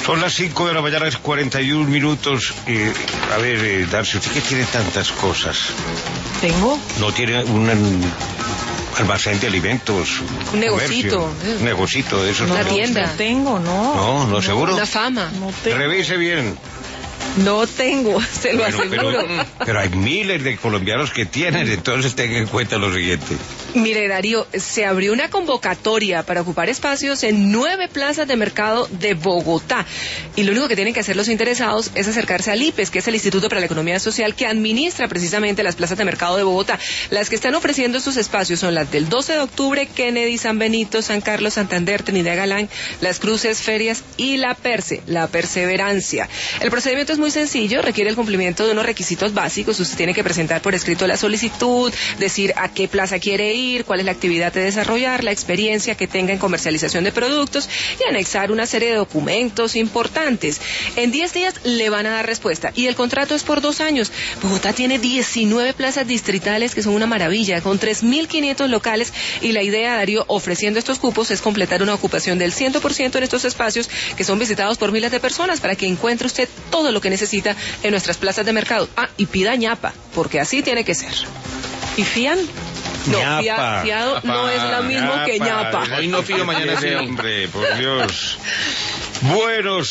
Son las 5 de la mañana, es 41 minutos. A ver, Darcy, ¿usted qué tiene tantas cosas? ¿Tengo? ¿No tiene un almacén de alimentos? Un negocito. Un negocito, eso Una no. tienda. No tengo, no. No, no, seguro. Una fama. No tengo. Revise bien. No tengo, se lo Bueno, aseguro. pero hay miles de colombianos que tienen, entonces tengan en cuenta lo siguiente. Mire, Darío, se abrió una convocatoria para ocupar espacios en 9 plazas de mercado de Bogotá. Y lo único que tienen que hacer los interesados es acercarse al IPES, que es el Instituto para la Economía Social, que administra precisamente las plazas de mercado de Bogotá. Las que están ofreciendo estos espacios son las del 12 de octubre, Kennedy, San Benito, San Carlos, Santander, Trinidad Galán, Las Cruces, Ferias y La Perseverancia. El procedimiento es muy sencillo, requiere el cumplimiento de unos requisitos básicos. Usted tiene que presentar por escrito la solicitud, decir a qué plaza quiere ir, cuál es la actividad de desarrollar, la experiencia que tenga en comercialización de productos y anexar una serie de documentos importantes. En 10 días le van a dar respuesta y el contrato es por 2 años. Bogotá tiene 19 plazas distritales que son una maravilla, con 3.500 locales, y la idea, Darío, ofreciendo estos cupos es completar una ocupación del 100% en estos espacios que son visitados por miles de personas para que encuentre usted todo lo que necesita en nuestras plazas de mercado. Y pida ñapa, porque así tiene que ser. ¿Y fían? No, Ñapa. fiado no es lo mismo que ñapa. Hoy no fío, mañana sí, hombre, por Dios. Buenos